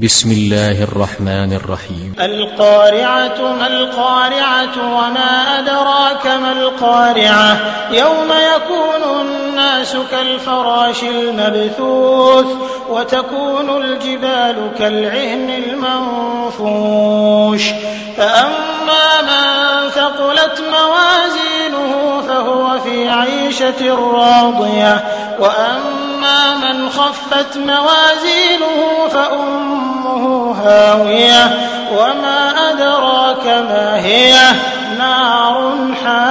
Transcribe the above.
بسم الله الرحمن الرحيم. القارعة ما القارعة وما أدراك ما القارعة يوم يكون الناس كالفراش المبثوث وتكون الجبال كالعهن المنفوش فأما من ثقلت موازينه فهو في عيشة راضية وأما من خفت موازينه فأمه هاوية وما أدراك ما هي نار حامية